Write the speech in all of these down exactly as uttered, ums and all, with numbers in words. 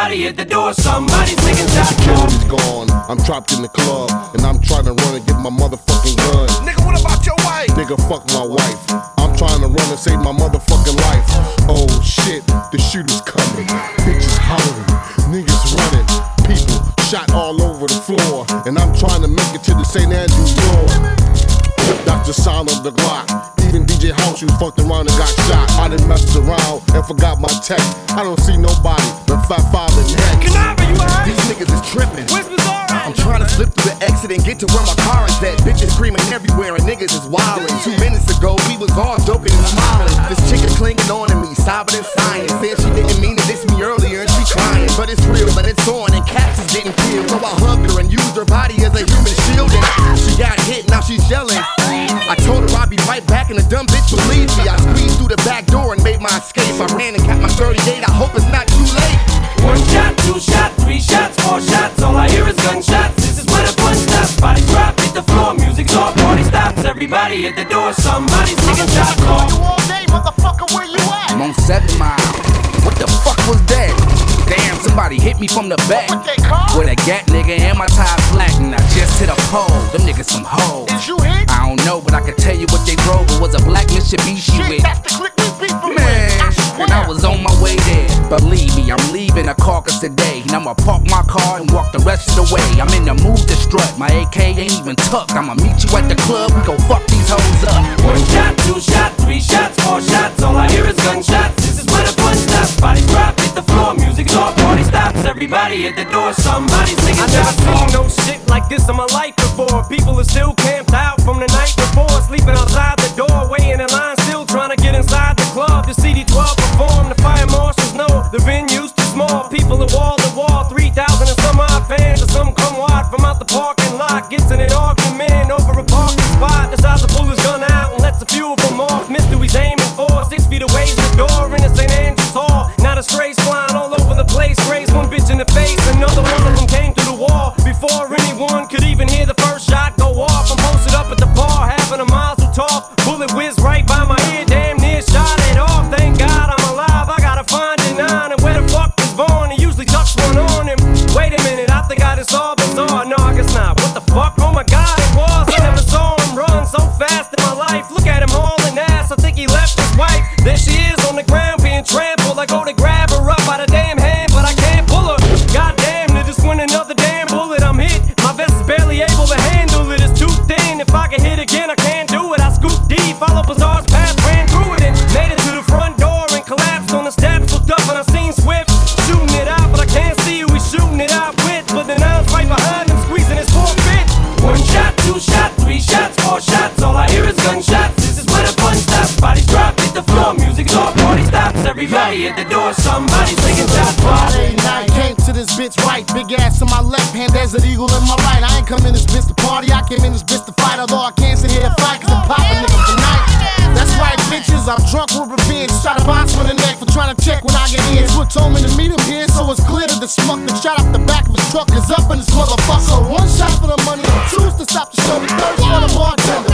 everybody at the door. Somebody's taking shots. Security's gone, I'm trapped in the club, and I'm trying to run and get my motherfucking gun. Nigga, what about your wife? Nigga, fuck my wife. I'm trying to run and save my motherfucking life. Oh shit, the shooter's coming. Bitches hollering, niggas running, people shot all over the floor, and I'm trying to make it to the Saint Andrews door. That's the sound of the Glock. Even D J House, you fucked around and got shot. I done messed around and forgot my tech. I don't see nobody but Fat Five and Hex. Canava, you alright? These niggas is tripping. Where's Bizarre? I'm trying to slip through the exit and get to where my car is at. Bitches screaming everywhere and niggas is wildin'. Two minutes ago, we was all joking and smiling. This chick is clinging on to me, sobbing and sighing. Said she didn't mean to diss me earlier and she crying. But it's real, but it's on and cats is getting killed. So I hugged her and used her body as a human shield. And she got hit, now she's yelling. I told her I'd be right back and the dumb bitch believed me. I squeezed through the back door and made my escape. I ran and got my thirty-eight, I hope it's not too late. One shot, two shots, three shots, four shots. All I hear is gunshots. This is where the fun stops. Body drop, hit the floor, music's off, party stops. Everybody at the door, somebody's taking shots off. You all day, motherfucker, where you at? I'm on seven mile. What the fuck was that? Damn, somebody hit me from the back What they call? with a gat, nigga, and my tire flat, and I just hit a pole. Them niggas some hoes. Is you hit? I don't know, but I can tell you what they drove. It was a black Mitsubishi Shit, with. that's the click we beefing Man, with. and I was on my way there. Believe me, I'm leaving a carcass today. And I'ma park my car and walk the rest of the way. I'm in the mood to strut, my A K ain't even tucked. I'ma meet you at the club, we gon' fuck these hoes up. One shot, two shots, three shots, four shots. All I hear is gunshots. This is where the fun stops. Body drop, hit the floor, music's off, party stops. Everybody at the door, somebody's taking I never shots seen off. no shit like this in my life before. People are still camped out from the night before, sleeping outside the door, waiting in line, still trying to get inside the club. The C D twelve perform, the fire marshals know the venue's too small. People are wall to wall, three thousand and some odd fans, and some come wide from out the parking lot. Gets in an argument over a parking spot, decides to pull his gun out and lets a few of them off. Missed who he's aiming for, six feet away from the door in the Saint Andrews Hall. Now the strays flying all over the place, raised one bitch in the face, another one of them came through the wall. Before anyone could even hear the first shot go off, I'm posted up at the bar, having a mazel tov. Bullet whizzed right by my ear, damn near shot it off. Thank God I'm alive, I gotta find it nine. And where the fuck is Vaughn? He usually tucks one on him. Wait a minute, I think I just saw Bizarre. No, I guess not. What the fuck? Oh my God, it was. I never saw him run so fast in my life. Look at him hauling ass, I think he left his wife. There she is on the ground being trampled. I go to grab her up by the damn hand, but I can't pull her. God damn, it just went another damn bullet. I'm hit, my vest is barely able to handle it. It's too thin, if I can hit again I can't do it. I scoop deep, follow Bizarre's path, ran through it and made it to the front door and collapsed on the steps. Looked up and I seen Swift shooting it out, but I can't see who he's shooting it out with. But then I was right behind him, squeezing his forfeit. One shot, two shots, three shots, four shots. All I hear is gunshots. This is where the fun stops. Bodies drop, hit the floor, music's off, party stops. Everybody at the door, somebody's taking shots off. Friday night, came to this bitch right. Big ass in my left hand, there's an eagle in my right. I ain't come in this bitch to party, I came in this bitch to fight. Although I can't sit here to fight, cause I'm popping niggas tonight. That's right, bitches, I'm drunk with revenge. Shot a box with a neck for trying to check when I get in. Switch told me to meet him here, so it's clear that the smoke that shot off the back of his truck is up in this motherfucker. So one shot for the money, two's to stop the show, the third's for the bartender.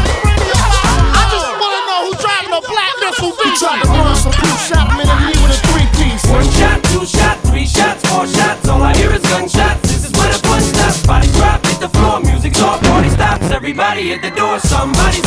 I just wanna know who driving a black missile. He tried to run some blue shot, man, and me with a three piece. One shot, two shots, three shots, four shots. All I hear is gunshots. This is where the fun stops. Body drop, hit the floor, music's off, party stops. Everybody at the door, somebody's